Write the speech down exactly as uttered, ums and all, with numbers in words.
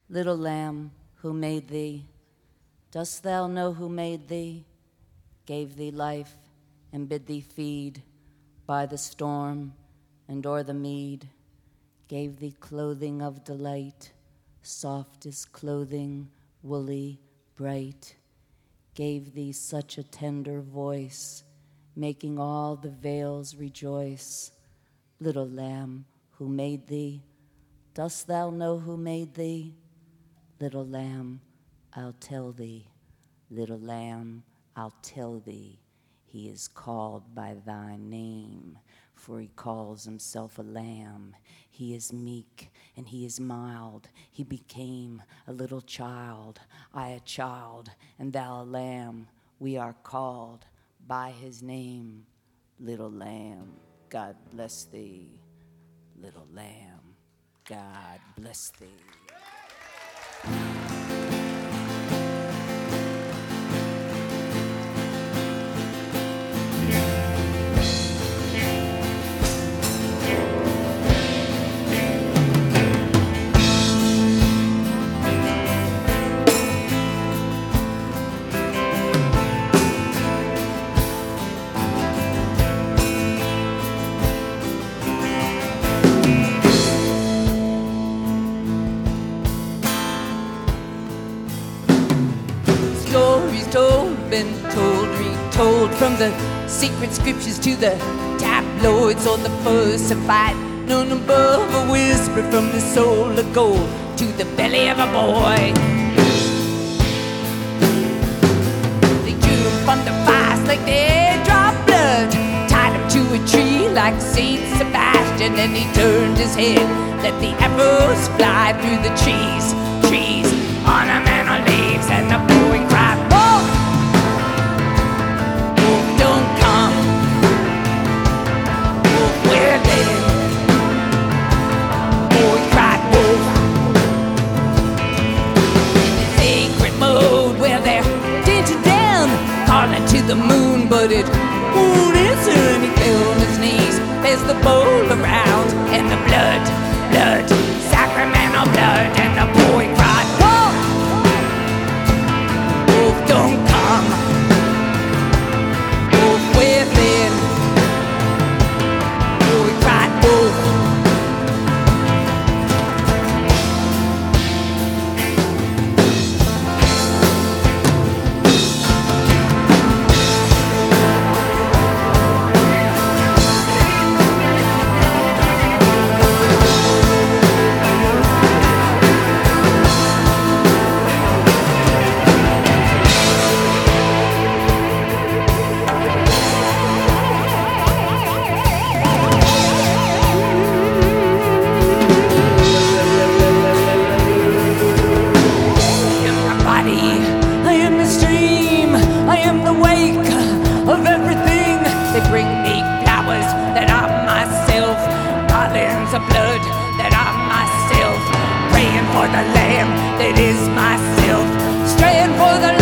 Little lamb, who made thee? Dost thou know who made thee? Gave thee life and bid thee feed by the storm and o'er the mead. Gave thee clothing of delight, soft as clothing, woolly, bright. Gave thee such a tender voice, making all the vales rejoice. Little lamb, who made thee? Dost thou know who made thee? Little lamb, I'll tell thee. Little lamb, I'll tell thee. He is called by thy name, for he calls himself a lamb. He is meek and he is mild. He became a little child. I a child, and thou a lamb. We are called by his name. Little lamb, God bless thee. Little lamb, God bless thee. Been told, retold, from the secret scriptures to the tabloids on the versified, none above a whisper from the soul of gold to the belly of a boy. They drew him from the fast like they draw blood, tied him to a tree like Saint Sebastian, and he turned his head, let the arrows fly through the trees, trees, ornamental leaves, and the boy cried, "Whoa! Don't come, wolf, we're dead." Boy cried wolf. In the sacred mode where they're dancing down, calling to the moon, but it won't answer, and he fell on his knees as the bowl around, and the blood, blood, sacramental blood, and the boy cried wolf, wolf, don't come. Within, boy cried wolf. Bring me flowers that are myself, garlands of blood that are myself, praying for the lamb that is myself, straying for the